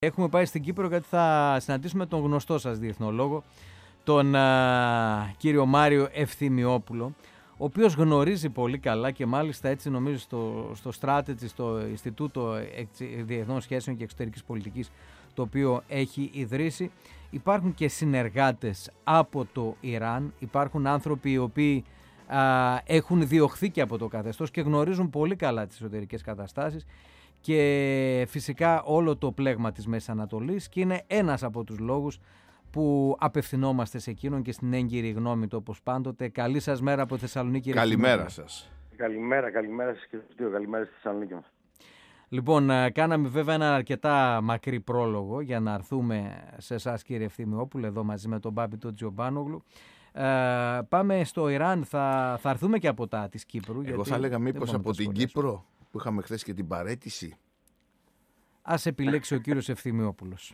Έχουμε πάει στην Κύπρο γιατί θα συναντήσουμε τον γνωστό σας διεθνολόγο, τον κύριο Μάριο Ευθυμιόπουλο, ο οποίος γνωρίζει πολύ καλά και μάλιστα έτσι νομίζω στο Strategy, στο Ινστιτούτο Διεθνών Σχέσεων και Εξωτερικής Πολιτικής, το οποίο έχει ιδρύσει. Υπάρχουν και συνεργάτες από το Ιράν, υπάρχουν άνθρωποι οι οποίοι έχουν διωχθεί και από το καθεστώς και γνωρίζουν πολύ καλά τις εσωτερικές καταστάσεις και φυσικά όλο το πλέγμα της Μέσης Ανατολής, και είναι ένας από τους λόγους που απευθυνόμαστε σε εκείνον και στην έγκυρη γνώμη του όπως πάντοτε. Καλή σας μέρα από Θεσσαλονίκη. Καλημέρα σας. Καλημέρα σας και στους δύο. Καλημέρα στη Θεσσαλονίκη μας. Λοιπόν, κάναμε βέβαια ένα αρκετά μακρύ πρόλογο για να έρθουμε σε εσάς, κύριε Ευθυμιόπουλε, εδώ μαζί με τον Μπάμπη τον Τζιομπάνογλου. Πάμε στο Ιράν, θα έρθουμε και από της Κύπρου. Εγώ θα έλεγα μήπως από την Κύπρο που είχαμε χθες και την παραίτηση. Ας επιλέξει ο κύριος Ευθυμιόπουλος.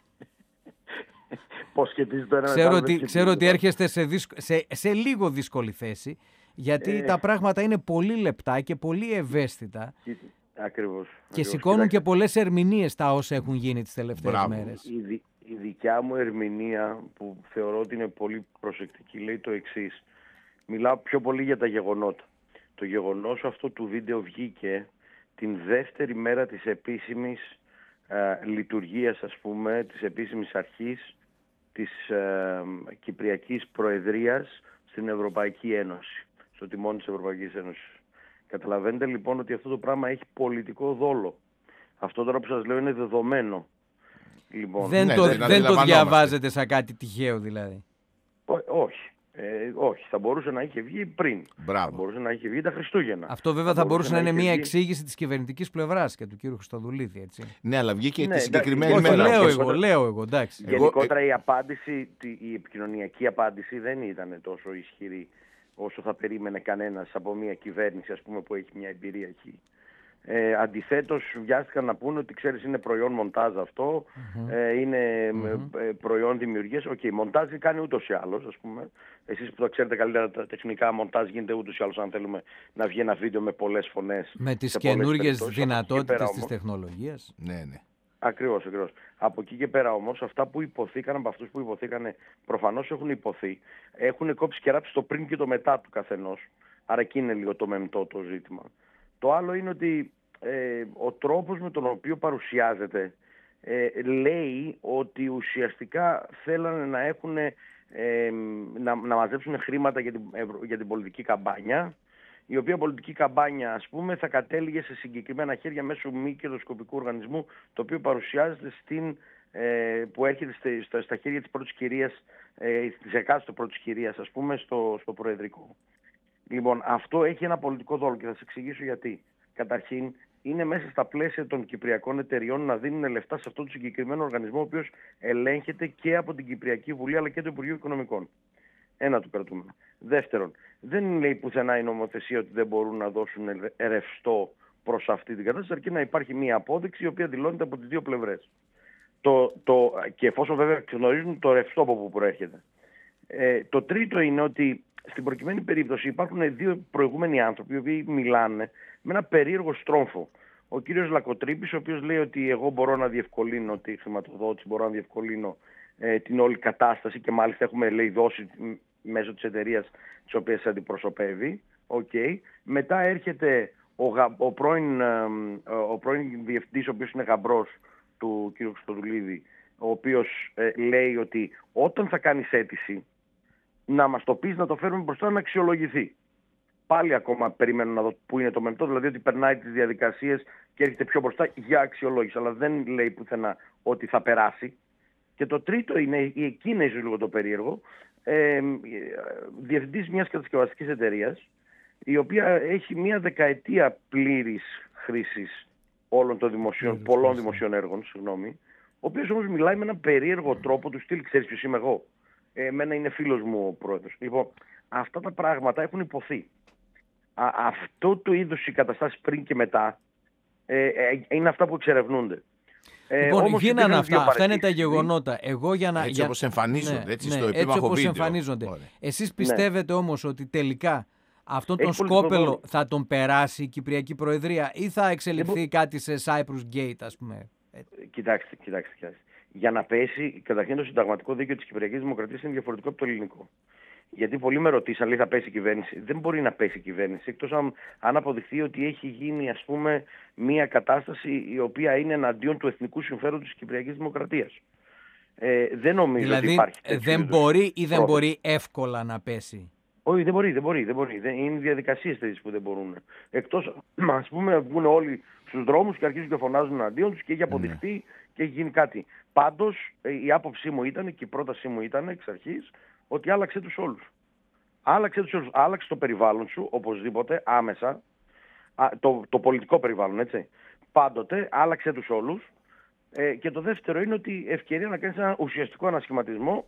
Πώς σχετίζει το ένα Ξέρω ότι έρχεστε σε λίγο δύσκολη θέση, γιατί τα πράγματα είναι πολύ λεπτά και πολύ ευαίσθητα. Ακριβώς. Και σηκώνουν και πολλές ερμηνείες τα όσα έχουν γίνει τις τελευταίες μέρες. Η δικιά μου ερμηνεία, που θεωρώ ότι είναι πολύ προσεκτική, λέει το εξής. Μιλάω πιο πολύ για τα γεγονότα. Το γεγονός αυτό του βίντεο βγήκε την δεύτερη μέρα της επίσημης λειτουργίας, ας πούμε, της επίσημης αρχής της Κυπριακής Προεδρίας στην Ευρωπαϊκή Ένωση, στο τιμόνι της Ευρωπαϊκής Ένωσης. Καταλαβαίνετε λοιπόν ότι αυτό το πράγμα έχει πολιτικό δόλο. Αυτό τώρα που σας λέω είναι δεδομένο. Λοιπόν, δεν το διαβάζετε σαν κάτι τυχαίο δηλαδή? Όχι. Όχι, θα μπορούσε να είχε βγει πριν. Μπράβο. Θα μπορούσε να είχε βγει τα Χριστούγεννα. Αυτό βέβαια θα μπορούσε να είναι μια εξήγηση της κυβερνητικής πλευράς και του κύριου Χριστοδουλίδη, έτσι. Ναι, αλλά βγήκε τη συγκεκριμένη μέρα. Όχι, λέω εγώ, εντάξει. Γενικότερα η απάντηση, η επικοινωνιακή απάντηση δεν ήταν τόσο ισχυρή όσο θα περίμενε κανένας από μια κυβέρνηση, ας πούμε, που έχει μια εμπειρία εκεί. Αντιθέτως βιάστηκαν να πούνε ότι ξέρεις είναι προϊόν μοντάζ αυτό, είναι προϊόν δημιουργίας. Μοντάζ κάνει ούτως ή άλλως, ας πούμε. Εσείς που τα ξέρετε καλύτερα τα τεχνικά, μοντάζ γίνεται ούτως ή άλλως αν θέλουμε να βγει ένα βίντεο με πολλές φωνές. Με τις καινούργιες δυνατότητες της τεχνολογίας. Ναι. Ακριβώς. Από εκεί και πέρα όμως, αυτά που υποθήκαν από αυτούς που υποθήκανε, προφανώς έχουν υποθεί. Έχουν κόψει και ράψει το πριν και το μετά του καθενός. Άρα εκεί είναι λίγο το μεμτό το ζήτημα. Το άλλο είναι ότι ο τρόπος με τον οποίο παρουσιάζεται λέει ότι ουσιαστικά θέλανε να έχουν να μαζέψουν χρήματα για την πολιτική καμπάνια, η οποία πολιτική καμπάνια, ας πούμε, θα κατέληγε σε συγκεκριμένα χέρια μέσω μη κερδοσκοπικού οργανισμού, το οποίο παρουσιάζεται που έρχεται στα χέρια της πρώτης κυρίας, της εκάστοτε πρώτης κυρίας, ας πούμε, στο Προεδρικό. Λοιπόν, αυτό έχει ένα πολιτικό δόλο και θα σας εξηγήσω γιατί. Καταρχήν, είναι μέσα στα πλαίσια των κυπριακών εταιριών να δίνουν λεφτά σε αυτόν τον συγκεκριμένο οργανισμό, ο οποίος ελέγχεται και από την Κυπριακή Βουλή αλλά και το Υπουργείο Οικονομικών. Ένα του κρατούμενο. Δεύτερον, δεν λέει πουθενά η νομοθεσία ότι δεν μπορούν να δώσουν ρευστό προς αυτή την κατάσταση, αρκεί να υπάρχει μία απόδειξη η οποία δηλώνεται από τις δύο πλευρές. Και εφόσον βέβαια γνωρίζουν το ρευστό από που προέρχεται. Το τρίτο είναι ότι στην προκειμένη περίπτωση υπάρχουν δύο προηγούμενοι άνθρωποι οι οποίοι μιλάνε με ένα περίεργο στρόμφο. Ο κύριος Λακοτρίπης, ο οποίος λέει ότι εγώ μπορώ να διευκολύνω τη χρηματοδότηση, μπορώ να διευκολύνω την όλη κατάσταση και μάλιστα έχουμε, λέει, δώσει μέσω της εταιρείας της οποίας αντιπροσωπεύει. Μετά έρχεται ο πρώην διευθυντής, ο οποίος είναι γαμπρός του κ. Χριστοδουλίδη, ο οποίος λέει ότι όταν θα κάνεις αίτηση να μας το πεις, να το φέρουμε μπροστά να αξιολογηθεί. Πάλι ακόμα περιμένω να δω πού είναι το μεμτό, δηλαδή ότι περνάει τις διαδικασίες και έρχεται πιο μπροστά για αξιολόγηση, αλλά δεν λέει πουθενά ότι θα περάσει. Και το τρίτο είναι, εκεί είναι ίσως λίγο το περίεργο, διευθυντής μιας κατασκευαστικής εταιρείας, η οποία έχει μια δεκαετία πλήρης χρήσης όλων των πολλών δημοσίων έργων, ο οποίος όμως μιλάει με έναν περίεργο τρόπο του στυλ, ξέρεις ποιος είμαι εγώ. Εμένα είναι φίλος μου ο πρόεδρος. Λοιπόν, αυτά τα πράγματα έχουν υποθεί. Αυτό το είδος οι καταστάσεις πριν και μετά είναι αυτά που εξερευνούνται. Λοιπόν, γίνανε αυτά είναι τα γεγονότα. Έτσι όπως εμφανίζονται, στο επίμαχο έτσι όπως βίντεο. εμφανίζονται. Εσείς πιστεύετε όμως ότι τελικά αυτόν τον σκόπελο θα τον περάσει η Κυπριακή Προεδρία ή θα εξελιχθεί κάτι σε Cyprus Gate, ας πούμε? Κοιτάξτε. για να πέσει, καταρχήν το συνταγματικό δίκαιο της Κυπριακής Δημοκρατίας είναι διαφορετικό από το ελληνικό. Γιατί πολλοί με ρωτήσαν, λέει, θα πέσει η κυβέρνηση. Δεν μπορεί να πέσει η κυβέρνηση, εκτός αν αποδειχθεί ότι έχει γίνει, ας πούμε, μια κατάσταση η οποία είναι εναντίον του εθνικού συμφέροντος της Κυπριακής Δημοκρατίας. Δεν νομίζω δηλαδή, ότι υπάρχει. Δεν μπορεί ή δεν μπορεί εύκολα να πέσει? Όχι, δεν μπορεί. Είναι διαδικασίες τέτοιες που δεν μπορούν. Εκτός, ας πούμε, βγουν όλοι στους δρόμους και αρχίζουν και φωνάζουν εναντίον τους και έχει αποδειχθεί και έχει γίνει κάτι. Πάντως, η άποψή μου ήταν και η πρότασή μου ήταν εξ αρχής ότι άλλαξε τους όλους. Άλλαξε το περιβάλλον σου, οπωσδήποτε, άμεσα. Το πολιτικό περιβάλλον, έτσι. Πάντοτε, άλλαξε τους όλους. Και το δεύτερο είναι ότι ευκαιρία να κάνεις ένα ουσιαστικό ανασχηματισμό.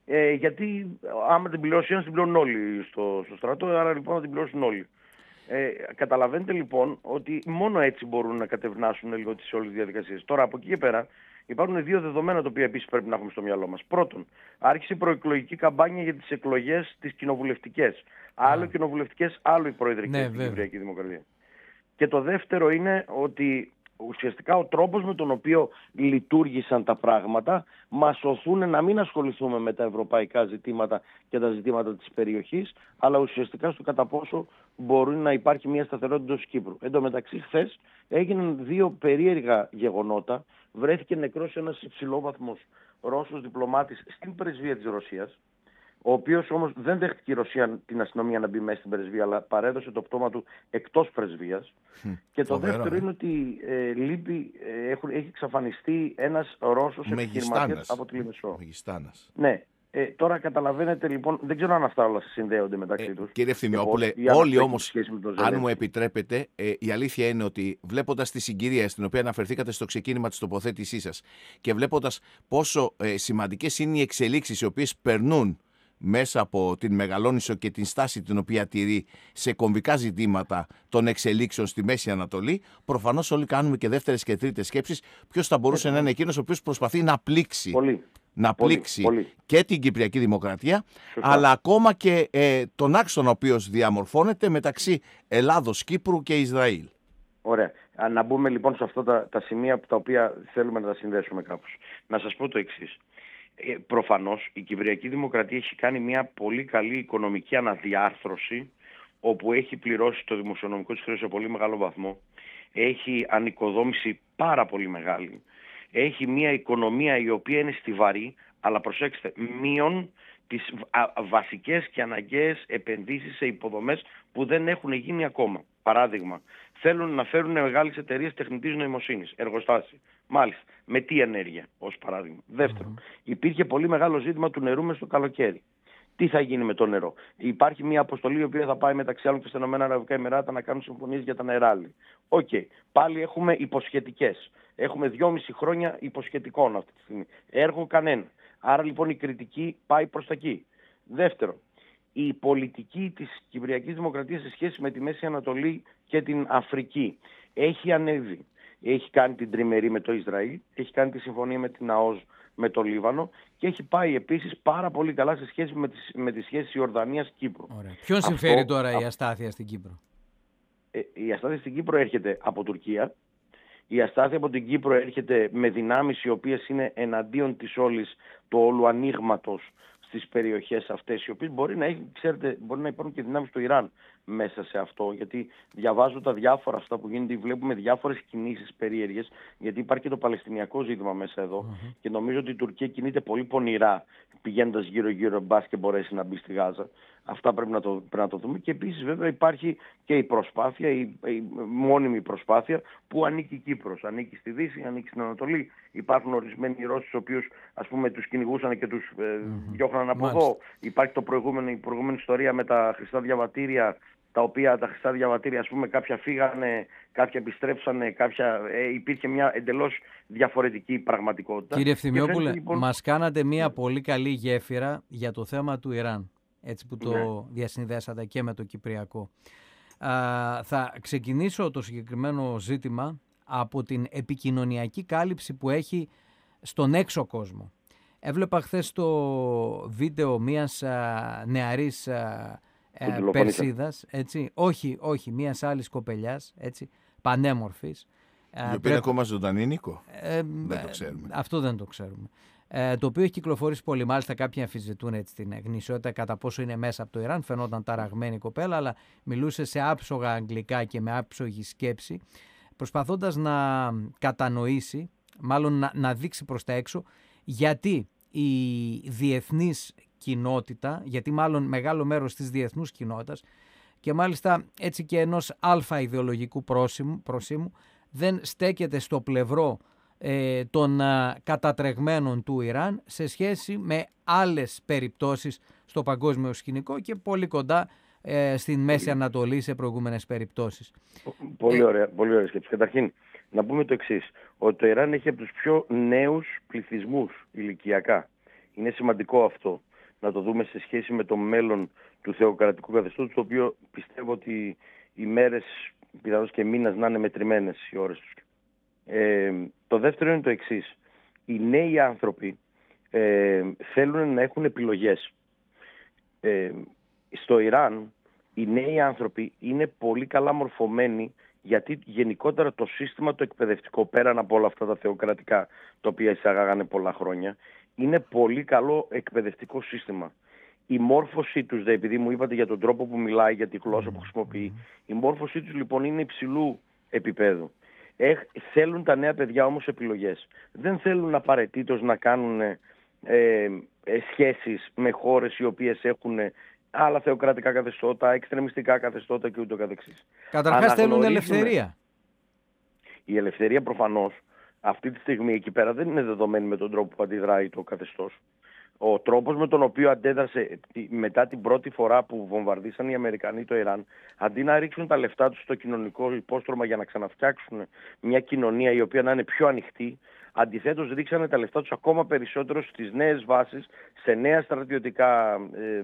Γιατί άμα την πληρώσει ένας, την πληρώνουν όλοι στο στρατό, άρα λοιπόν να την πληρώσουν όλοι. Καταλαβαίνετε λοιπόν ότι μόνο έτσι μπορούν να κατευνάσουν λίγο τις όλες τις διαδικασίες. Τώρα από εκεί και πέρα υπάρχουν δύο δεδομένα τα οποία επίσης πρέπει να έχουμε στο μυαλό μας. Πρώτον, άρχισε η προεκλογική καμπάνια για τις εκλογές τις κοινοβουλευτικές. Άλλο κοινοβουλευτικές, άλλο οι προεδρικές στην Κυπριακή Δημοκρατία. Και το δεύτερο είναι ότι ουσιαστικά ο τρόπος με τον οποίο λειτουργήσαν τα πράγματα μας οθούν να μην ασχοληθούμε με τα ευρωπαϊκά ζητήματα και τα ζητήματα της περιοχής, αλλά ουσιαστικά στο κατά πόσο μπορεί να υπάρχει μια σταθερότητα της Κύπρου. Εν τω μεταξύ, χθες έγιναν δύο περίεργα γεγονότα. Βρέθηκε νεκρός ένας υψηλόβαθμος Ρώσος διπλωμάτης στην πρεσβεία της Ρωσίας, ο οποίος όμως δεν δέχτηκε η Ρωσία την αστυνομία να μπει μέσα στην πρεσβεία, αλλά παρέδωσε το πτώμα του εκτός πρεσβείας. Και το δεύτερο είναι ότι έχει εξαφανιστεί ένας Ρώσος επιχειρηματίας από τη Λιμεσό. Μεγιστάνας. Ναι. Τώρα καταλαβαίνετε λοιπόν, δεν ξέρω αν αυτά όλα συνδέονται μεταξύ τους. Κύριε Ευθυμιόπουλε, όλοι όμως, αν μου επιτρέπετε, η αλήθεια είναι ότι βλέποντας τη συγκυρία στην οποία αναφερθήκατε στο ξεκίνημα της τοποθέτησής σας και βλέποντας πόσο σημαντικές είναι οι εξελίξεις οι οποίες περνούν μέσα από την Μεγαλόνισσο και την στάση την οποία τηρεί σε κομβικά ζητήματα των εξελίξεων στη Μέση Ανατολή, προφανώς όλοι κάνουμε και δεύτερες και τρίτες σκέψεις ποιος θα μπορούσε να είναι εκείνος ο οποίος προσπαθεί να πλήξει, και την Κυπριακή Δημοκρατία, αλλά ακόμα και τον άξονα ο οποίος διαμορφώνεται μεταξύ Ελλάδος, Κύπρου και Ισραήλ. Ωραία. Να μπούμε λοιπόν σε αυτά τα σημεία τα οποία θέλουμε να τα συνδέσουμε κάπως. Να σας πω το εξής. Προφανώς η Κυπριακή Δημοκρατία έχει κάνει μια πολύ καλή οικονομική αναδιάρθρωση, όπου έχει πληρώσει το δημοσιονομικό της χρέος σε πολύ μεγάλο βαθμό, έχει ανοικοδόμηση πάρα πολύ μεγάλη, έχει μια οικονομία η οποία είναι στιβαρή, αλλά προσέξτε, μείον τις βασικές και αναγκαίες επενδύσεις σε υποδομές που δεν έχουν γίνει ακόμα. Παράδειγμα, θέλουν να φέρουν μεγάλες εταιρείες τεχνητής νοημοσύνης, εργοστάσια. Μάλιστα, με τι ενέργεια, ως παράδειγμα. Δεύτερον, υπήρχε πολύ μεγάλο ζήτημα του νερού μες στο καλοκαίρι. Τι θα γίνει με το νερό? Υπάρχει μια αποστολή η οποία θα πάει μεταξύ άλλων και στα Ηνωμένα Αραβικά Εμιράτα να κάνουν συμφωνίες για τα νεράλη. Πάλι έχουμε υποσχετικές. Έχουμε 2,5 χρόνια υποσχετικών αυτή τη στιγμή. Έργο κανένα. Άρα λοιπόν η κριτική πάει προς τα εκεί. Δεύτερον, η πολιτική της Κυπριακής Δημοκρατίας σε σχέση με τη Μέση Ανατολή και την Αφρική έχει ανέβει. Έχει κάνει την τριμερή με το Ισραήλ, έχει κάνει τη συμφωνία με την ΑΟΣ με το Λίβανο και έχει πάει επίσης πάρα πολύ καλά σε σχέση με τις σχέσεις Ιορδανίας-Κύπρου. Ποιον συμφέρει τώρα η αστάθεια στην Κύπρο? Η αστάθεια στην Κύπρο έρχεται από Τουρκία. Η αστάθεια από την Κύπρο έρχεται με δυνάμεις οι οποίες είναι εναντίον της όλης του όλου ανοίγματος στις περιοχές αυτές, οι οποίες μπορεί να υπάρχουν και δυνάμεις του Ιράν μέσα σε αυτό, γιατί διαβάζω τα διάφορα αυτά που γίνεται, βλέπουμε διάφορες κινήσεις περίεργες, γιατί υπάρχει και το παλαιστινιακό ζήτημα μέσα εδώ και νομίζω ότι η Τουρκία κινείται πολύ πονηρά πηγαίνοντας γύρω-γύρω, μπας και μπορέσει να μπει στη Γάζα. Αυτά πρέπει να το δούμε. Και επίσης βέβαια υπάρχει και η προσπάθεια, η μόνιμη προσπάθεια που ανήκει η Κύπρος. Ανήκει στη Δύση, ανήκει στην Ανατολή. Υπάρχουν ορισμένοι Ρώσοι, τους οποίους ας πούμε τους κυνηγούσαν και τους διώχναν από εδώ. Υπάρχει η προηγούμενη ιστορία με τα χρυσά διαβατήρια, τα οποία τα χρυσά διαβατήρια, ας πούμε, κάποια φύγανε, κάποια επιστρέψανε, υπήρχε μια εντελώς διαφορετική πραγματικότητα. Κύριε Ευθυμιόπουλε, μας κάνατε μια πολύ καλή γέφυρα για το θέμα του Ιράν, έτσι που το διασυνδέσατε και με το Κυπριακό. Θα ξεκινήσω το συγκεκριμένο ζήτημα από την επικοινωνιακή κάλυψη που έχει στον έξω κόσμο. Έβλεπα χθες το βίντεο μιας νεαρής Περσίδας, έτσι, όχι μιας άλλης κοπελιάς, έτσι, πανέμορφης, Η οποία είναι ακόμα ζωντανή, Νίκο. Δεν το ξέρουμε. Αυτό δεν το ξέρουμε. Το οποίο έχει κυκλοφορήσει πολύ. Μάλιστα, κάποιοι αμφισβητούν έτσι την γνησιότητα κατά πόσο είναι μέσα από το Ιράν. Φαινόταν ταραγμένη η κοπέλα, αλλά μιλούσε σε άψογα αγγλικά και με άψογη σκέψη, προσπαθώντας να κατανοήσει, μάλλον να δείξει προς τα έξω, γιατί η διεθνής κοινότητα, γιατί μάλλον μεγάλο μέρος της διεθνούς κοινότητας και μάλιστα έτσι και ενός αλφα ιδεολογικού πρόσημου δεν στέκεται στο πλευρό των κατατρεγμένων του Ιράν σε σχέση με άλλες περιπτώσεις στο παγκόσμιο σκηνικό και πολύ κοντά στην Μέση Ανατολή σε προηγούμενες περιπτώσεις. Πολύ ωραία σκέψη. Καταρχήν, να πούμε το εξής, ότι το Ιράν έχει από τους πιο νέους πληθυσμούς ηλικιακά. Είναι σημαντικό αυτό να το δούμε σε σχέση με το μέλλον του θεοκρατικού καθεστώτος, το οποίο πιστεύω ότι οι μέρες, πιθανώς και μήνες, να είναι μετρημένες οι ώρες τους. Το δεύτερο είναι το εξής. Οι νέοι άνθρωποι θέλουν να έχουν επιλογές. Στο Ιράν οι νέοι άνθρωποι είναι πολύ καλά μορφωμένοι, γιατί γενικότερα το σύστημα το εκπαιδευτικό, πέραν από όλα αυτά τα θεοκρατικά τα οποία εισαγάγανε πολλά χρόνια, είναι πολύ καλό εκπαιδευτικό σύστημα. Η μόρφωσή τους, επειδή μου είπατε για τον τρόπο που μιλάει, για τη γλώσσα που χρησιμοποιεί, η μόρφωσή τους λοιπόν είναι υψηλού επίπεδου. Θέλουν τα νέα παιδιά όμως επιλογές. Δεν θέλουν απαραίτητος να κάνουν σχέσεις με χώρες οι οποίες έχουν άλλα θεοκρατικά καθεστώτα, εξτρεμιστικά καθεστώτα και ούτω καθεξής. Καταρχάς θέλουν ελευθερία. Η ελευθερία προφανώς αυτή τη στιγμή εκεί πέρα δεν είναι δεδομένη με τον τρόπο που αντιδράει το καθεστώς. Ο τρόπος με τον οποίο αντέδρασε μετά την πρώτη φορά που βομβαρδίσαν οι Αμερικανοί το Ιράν, αντί να ρίξουν τα λεφτά τους στο κοινωνικό υπόστρωμα για να ξαναφτιάξουν μια κοινωνία η οποία να είναι πιο ανοιχτή, αντιθέτως ρίξανε τα λεφτά τους ακόμα περισσότερο στις νέες βάσεις, σε νέα στρατιωτικά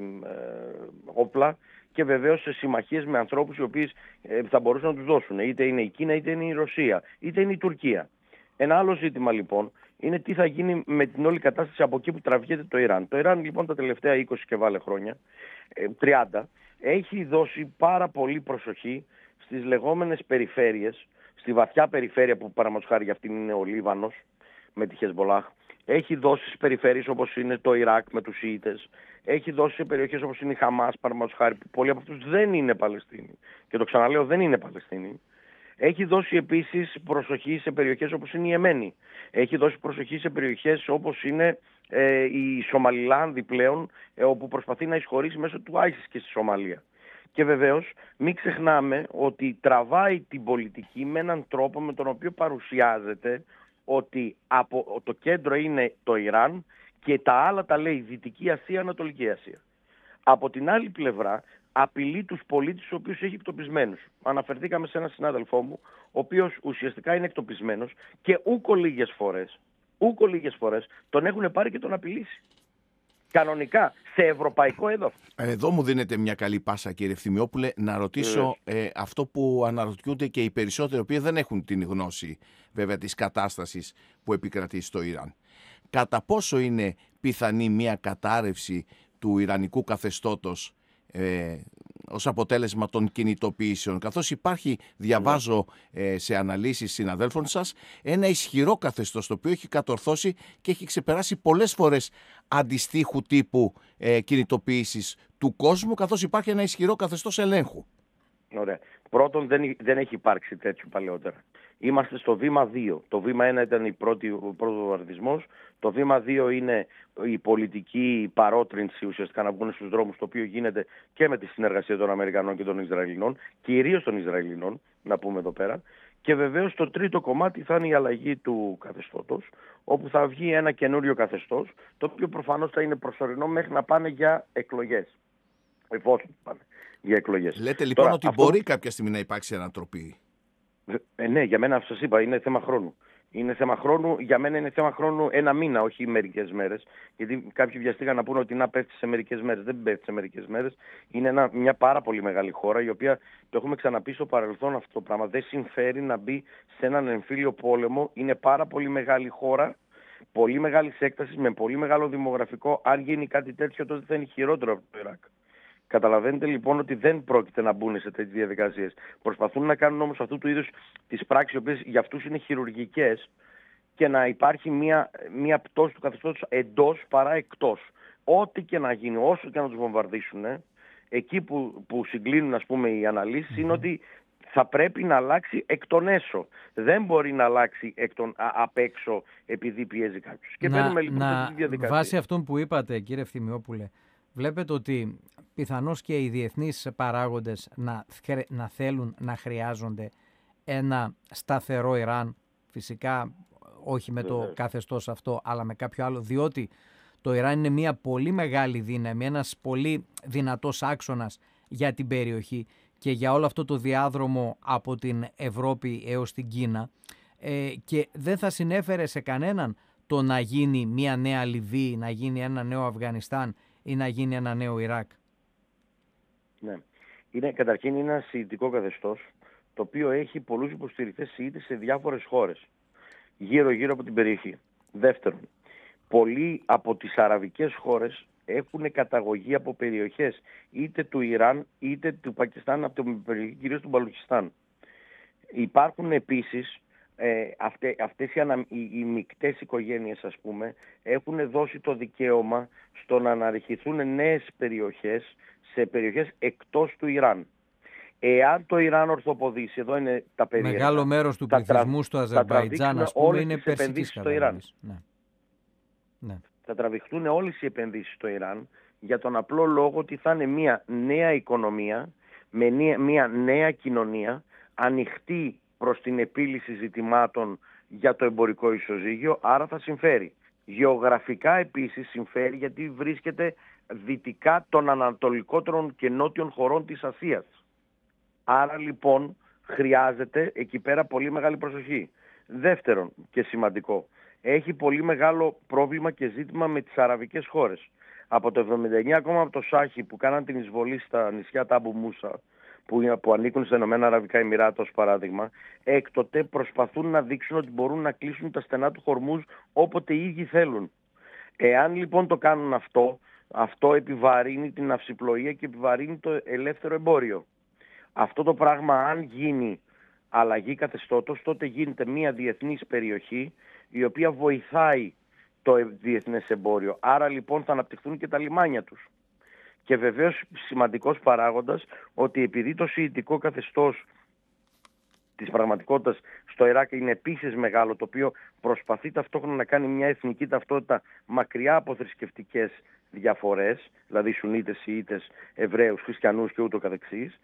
όπλα και βεβαίως σε συμμαχίες με ανθρώπους οι οποίοι θα μπορούσαν να τους δώσουν. Είτε είναι η Κίνα, είτε είναι η Ρωσία, είτε είναι η Τουρκία. Ένα άλλο ζήτημα λοιπόν είναι τι θα γίνει με την όλη κατάσταση από εκεί που τραβιέται το Ιράν. Το Ιράν λοιπόν τα τελευταία 20 και βάλε χρόνια, 30, έχει δώσει πάρα πολύ προσοχή στις λεγόμενες περιφέρειες, στη βαθιά περιφέρεια που παραδείγματος χάρη για αυτήν είναι ο Λίβανος με τη Χεσμολάχ. Έχει δώσει σε περιφέρειες όπως είναι το Ιράκ με τους Σιήτες. Έχει δώσει σε περιοχές όπως είναι η Χαμάς, παραδείγματος χάρη, που πολλοί από αυτούς δεν είναι Παλαιστίνοι. Και το ξαναλέω, δεν είναι Παλαιστίνοι. Έχει δώσει επίσης προσοχή σε περιοχές όπως είναι η Εμένη. Έχει δώσει προσοχή σε περιοχές όπως είναι η Σομαλιλάνδη πλέον, όπου προσπαθεί να εισχωρήσει μέσω του ISIS και στη Σομαλία. Και βεβαίως μην ξεχνάμε ότι τραβάει την πολιτική με έναν τρόπο με τον οποίο παρουσιάζεται ότι από το κέντρο είναι το Ιράν και τα άλλα τα λέει Δυτική Ασία, Ανατολική Ασία. Από την άλλη πλευρά απειλεί τους πολίτες τους οποίους έχει εκτοπισμένους. Αναφερθήκαμε σε έναν συνάδελφό μου, ο οποίος ουσιαστικά είναι εκτοπισμένος και ούκο λίγες φορές τον έχουν πάρει και τον απειλήσει. Κανονικά, σε ευρωπαϊκό έδαφος. Εδώ μου δίνεται μια καλή πάσα, κύριε Ευθυμιόπουλε, να ρωτήσω αυτό που αναρωτιούνται και οι περισσότεροι, οι οποίοι δεν έχουν την γνώση βέβαια της κατάστασης που επικρατεί στο Ιράν. Κατά πόσο είναι πιθανή μια κατάρρευση του ιρανικού καθεστώτος ως αποτέλεσμα των κινητοποιήσεων, καθώς υπάρχει, διαβάζω σε αναλύσεις συναδέλφων σας, ένα ισχυρό καθεστώς το οποίο έχει κατορθώσει και έχει ξεπεράσει πολλές φορές αντιστοίχου τύπου κινητοποίησης του κόσμου, καθώς υπάρχει ένα ισχυρό καθεστώς ελέγχου. Ωραία. Πρώτον, δεν έχει υπάρξει τέτοιο παλαιότερα. Είμαστε στο βήμα 2. Το βήμα 1 ήταν ο πρώτος βομβαρδισμός. Το βήμα 2 είναι η πολιτική παρότρινση ουσιαστικά να βγουν στους δρόμους, το οποίο γίνεται και με τη συνεργασία των Αμερικανών και των Ισραηλινών, κυρίως των Ισραηλινών, να πούμε εδώ πέρα. Και βεβαίως το τρίτο κομμάτι θα είναι η αλλαγή του καθεστώτος, όπου θα βγει ένα καινούριο καθεστώς, το οποίο προφανώς θα είναι προσωρινό μέχρι να πάνε για εκλογές. Εφόσον πάνε για εκλογές. Λέτε λοιπόν τώρα, ότι μπορεί κάποια στιγμή να υπάρξει ανατροπή. Ναι, για μένα σας είπα, είναι θέμα χρόνου. Είναι θέμα χρόνου, για μένα είναι θέμα χρόνου ένα μήνα, όχι μερικές μέρες. Γιατί κάποιοι βιαστήκαν να πούνε ότι να πέφτει σε μερικές μέρες. Δεν πέφτει σε μερικές μέρες. Είναι μια πάρα πολύ μεγάλη χώρα, η οποία, το έχουμε ξαναπεί στο παρελθόν αυτό το πράγμα, δεν συμφέρει να μπει σε έναν εμφύλιο πόλεμο. Είναι πάρα πολύ μεγάλη χώρα, πολύ μεγάλη έκταση, με πολύ μεγάλο δημογραφικό. Αν γίνει κάτι τέτοιο, τότε θα είναι χειρότερο από το Ιράκ. Καταλαβαίνετε λοιπόν ότι δεν πρόκειται να μπουν σε τέτοιες διαδικασίες. Προσπαθούν να κάνουν όμως αυτού του είδους τις πράξεις, οι οποίες για αυτούς είναι χειρουργικές, και να υπάρχει μια πτώση του καθεστώτος εντός παρά εκτός. Ό,τι και να γίνει, όσο και να τους βομβαρδίσουν, εκεί που συγκλίνουν, ας πούμε, οι αναλύσεις, είναι ότι θα πρέπει να αλλάξει εκ των έσω. Δεν μπορεί να αλλάξει απ' έξω επειδή πιέζει κάποιος. Και μπαίνουμε λοιπόν σε αυτή τη διαδικασία. Βάσει αυτών που είπατε, κύριε Ευθυμιόπουλε, βλέπετε ότι πιθανώς και οι διεθνείς παράγοντες να θέλουν, να χρειάζονται ένα σταθερό Ιράν, φυσικά όχι με το καθεστώς αυτό, αλλά με κάποιο άλλο, διότι το Ιράν είναι μια πολύ μεγάλη δύναμη, ένας πολύ δυνατός άξονας για την περιοχή και για όλο αυτό το διάδρομο από την Ευρώπη έως την Κίνα, και δεν θα συνέφερε σε κανέναν το να γίνει μια νέα Λιβύη, να γίνει ένα νέο Αφγανιστάν ή να γίνει ένα νέο Ιράκ. Ναι. Καταρχήν είναι ένα σιητικό καθεστώς, το οποίο έχει πολλούς υποστηρικτές Σιήτες σε διάφορες χώρες γύρω-γύρω από την περιοχή. Δεύτερον, πολλοί από τις αραβικές χώρες έχουν καταγωγή από περιοχές είτε του Ιράν είτε του Πακιστάν, από την περιοχή κυρίως του Μπαλουχιστάν. Υπάρχουν επίσης αυτές οι μικτές οικογένειες, ας πούμε, έχουν δώσει το δικαίωμα στο να αναρριχηθούν νέες περιοχές σε περιοχές εκτός του Ιράν. Εάν το Ιράν ορθοποδήσει, εδώ είναι τα περίεργα. Μεγάλο μέρος του πληθυσμού στο Αζερμπαϊτζάν, ας πούμε, είναι περσικής καταγωγής. Ναι. Θα τραβηχτούν όλες οι επενδύσεις στο Ιράν, για τον απλό λόγο ότι θα είναι μια νέα οικονομία, με μια νέα κοινωνία, ανοιχτή προς την επίλυση ζητημάτων για το εμπορικό ισοζύγιο, άρα θα συμφέρει. Γεωγραφικά επίσης συμφέρει, γιατί βρίσκεται δυτικά των ανατολικότερων και νότιων χωρών της Ασίας. Άρα λοιπόν χρειάζεται εκεί πέρα πολύ μεγάλη προσοχή. Δεύτερον, και σημαντικό, έχει πολύ μεγάλο πρόβλημα και ζήτημα με τις αραβικές χώρες. Από το 1979, ακόμα από το Σάχι που κάναν την εισβολή στα νησιά Τάμπου Μούσα, που ανήκουν στα Ηνωμένα Αραβικά Εμιράτα ως παράδειγμα, έκτοτε προσπαθούν να δείξουν ότι μπορούν να κλείσουν τα στενά του Χορμούζ όποτε οι ίδιοι θέλουν. Εάν λοιπόν το κάνουν αυτό επιβαρύνει την ναυσιπλοεία και επιβαρύνει το ελεύθερο εμπόριο. Αυτό το πράγμα, αν γίνει αλλαγή καθεστώτος, τότε γίνεται μια διεθνής περιοχή η οποία βοηθάει το διεθνές εμπόριο. Άρα λοιπόν θα αναπτυχθούν και τα λιμάνια τους. Και βεβαίως σημαντικός παράγοντας, ότι επειδή το σιητικό καθεστώς της πραγματικότητας στο Ιράκ είναι επίσης μεγάλο, το οποίο προσπαθεί ταυτόχρονα να κάνει μια εθνική ταυτότητα μακριά από θρησκευτικές διαφορές, δηλαδή Σουνίτες, Σιήτες, Εβραίους, Χριστιανούς και ούτω καθεξής,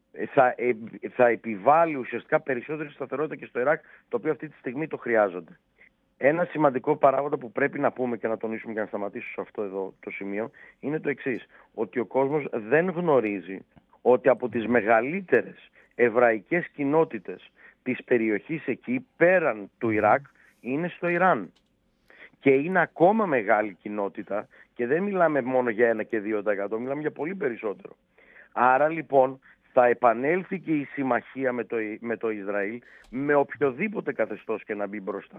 θα επιβάλλει ουσιαστικά περισσότερη σταθερότητα και στο Ιράκ, το οποίο αυτή τη στιγμή το χρειάζονται. Ένα σημαντικό παράγοντα που πρέπει να πούμε και να τονίσουμε και να σταματήσω σε αυτό εδώ το σημείο είναι το εξής, ότι ο κόσμος δεν γνωρίζει ότι από τις μεγαλύτερες εβραϊκές κοινότητες της περιοχής εκεί, πέραν του Ιράκ, είναι στο Ιράν. Και είναι ακόμα μεγάλη κοινότητα και δεν μιλάμε μόνο για 1 και 2%, μιλάμε για πολύ περισσότερο. Άρα λοιπόν θα επανέλθει και η συμμαχία με το Ισραήλ, με οποιοδήποτε καθεστώς και να μπει μπροστά.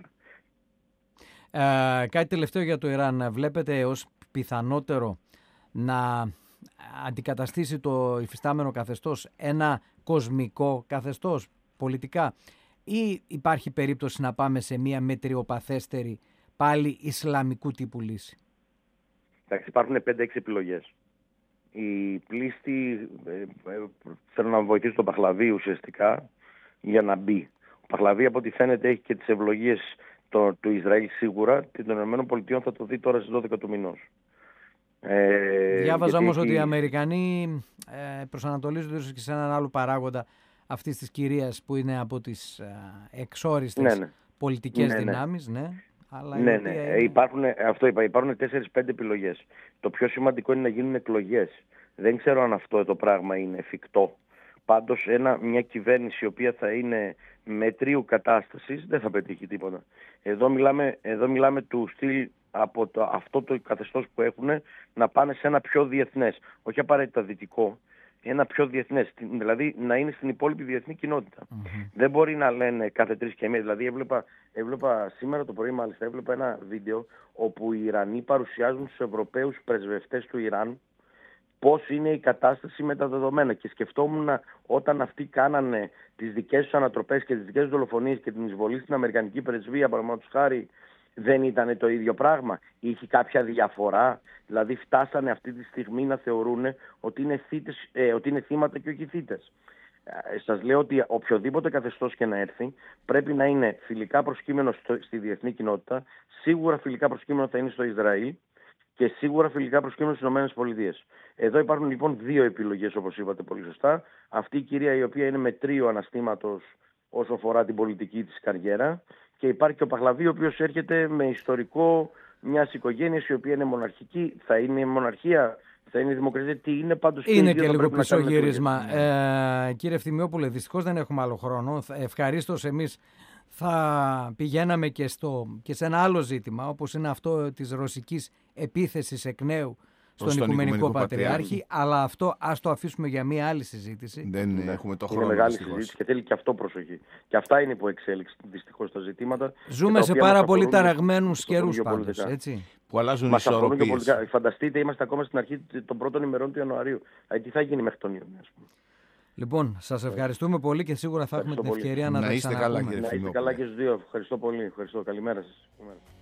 Κάτι τελευταίο για το Ιράν. Βλέπετε ως πιθανότερο να αντικαταστήσει το υφιστάμενο καθεστώς ένα κοσμικό καθεστώς πολιτικά, ή υπάρχει περίπτωση να πάμε σε μια μετριοπαθέστερη πάλι ισλαμικού τύπου λύση? Εντάξει, υπάρχουν 5-6 επιλογές. Οι πλήστοι θέλουν να βοηθήσουν τον Παχλαβί ουσιαστικά για να μπει. Ο Παχλαβί, από ό,τι φαίνεται, έχει και τις ευλογίες του Ισραήλ σίγουρα, και των ΗΠΑ θα το δει τώρα στις 12 του μηνός. Διάβαζα όμως ότι οι Αμερικανοί προσανατολίζονται και σε έναν άλλο παράγοντα αυτής της κυρίας που είναι από τις εξόριστες πολιτικές δυνάμεις. Ναι. Αλλά υπάρχουν 4-5 επιλογές. Το πιο σημαντικό είναι να γίνουν εκλογές. Δεν ξέρω αν αυτό το πράγμα είναι εφικτό. Πάντως μια κυβέρνηση η οποία θα είναι μετρίου κατάστασης δεν θα πετύχει τίποτα. Εδώ μιλάμε του στυλ από αυτό το καθεστώς που έχουν να πάνε σε ένα πιο διεθνές. Όχι απαραίτητα δυτικό, ένα πιο διεθνές. Δηλαδή να είναι στην υπόλοιπη διεθνή κοινότητα. Δεν μπορεί να λένε κάθε 3 και 1. Δηλαδή έβλεπα σήμερα το πρωί, μάλιστα, έβλεπα ένα βίντεο όπου οι Ιρανοί παρουσιάζουν στους Ευρωπαίους πρεσβευτές του Ιράν πώς είναι η κατάσταση με τα δεδομένα. Και σκεφτόμουν όταν αυτοί κάνανε τις δικές τους ανατροπές και τις δικές τους δολοφονίες και την εισβολή στην Αμερικανική πρεσβεία, παραδείγματος χάρη, δεν ήταν το ίδιο πράγμα? Είχε κάποια διαφορά? Δηλαδή φτάσανε αυτή τη στιγμή να θεωρούν ότι είναι θύματα και όχι θύτες. Σας λέω ότι οποιοδήποτε καθεστώς και να έρθει πρέπει να είναι φιλικά προσκύμενο στη διεθνή κοινότητα, σίγουρα φιλικά προσκύμενο θα είναι στο Ισραήλ και σίγουρα φιλικά προσκύμενο στις ΗΠΑ. Εδώ υπάρχουν λοιπόν δύο επιλογές, όπως είπατε πολύ σωστά. Αυτή η κυρία η οποία είναι μετρείο αναστήματος όσο αφορά την πολιτική της καριέρα, και υπάρχει και ο Παχλαβή, ο οποίος έρχεται με ιστορικό μιας οικογένειας η οποία είναι μοναρχική. Θα είναι η μοναρχία, θα είναι η δημοκρατία, τι είναι πάντως? Είναι και λίγο πισωγύρισμα. Κύριε Ευθυμιόπουλε, δυστυχώς δεν έχουμε άλλο χρόνο. Ευχαρίστως εμείς θα πηγαίναμε και σε ένα άλλο ζήτημα, όπως είναι αυτό της ρωσικής επίθεσης εκ νέου στον Οικουμενικό Πατριάρχη, αλλά αυτό ας το αφήσουμε για μια άλλη συζήτηση. Δεν έχουμε το χρόνο. Είναι μεγάλη συζήτηση και θέλει και αυτό προσοχή. Και αυτά είναι υπό εξέλιξη δυστυχώς τα ζητήματα. Ζούμε σε πάρα πολύ ταραγμένους καιρούς πάντως, έτσι. Που αλλάζουν ισορροπίες. Φανταστείτε, είμαστε ακόμα στην αρχή των πρώτων ημερών του Ιανουαρίου. Τι θα γίνει μέχρι τον Ιούνιο, ας πούμε. Λοιπόν, σας ευχαριστούμε πολύ και σίγουρα θα έχουμε την ευκαιρία να τα ξαναπούμε. Να είστε καλά, κύριε Να είστε καλά και στους δύο. Ευχαριστώ πολύ. Ευχαριστώ. Καλημέρα σας.